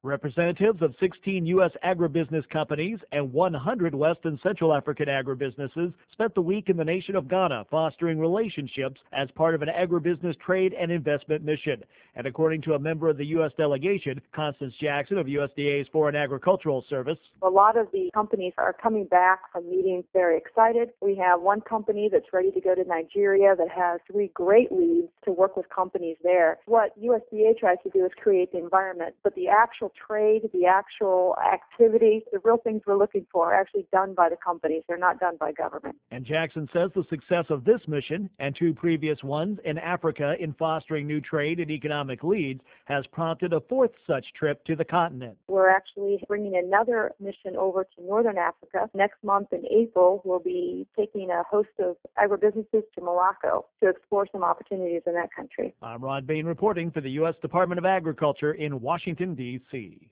Representatives of 16 U.S. agribusiness companies and 100 West and Central African agribusinesses spent the week in the nation of Ghana fostering relationships as part of an agribusiness trade and investment mission. And according to a member of the U.S. delegation, Constance Jackson of USDA's Foreign Agricultural Service, a lot of the companies are coming back from meetings very excited. We have one company that's ready to go to Nigeria that has 3 great leads to work with companies there. What USDA tries to do is create the environment, but the actual trade, the actual activity, the real things we're looking for are actually done by the companies. They're not done by government. And Jackson says the success of this mission and 2 previous ones in Africa in fostering new trade and economic leads has prompted a 4th such trip to the continent. We're actually bringing another mission over to Northern Africa. Next month in April, we'll be taking a host of agribusinesses to Morocco to explore some opportunities in that country. I'm Rod Bain reporting for the U.S. Department of Agriculture in Washington, D.C.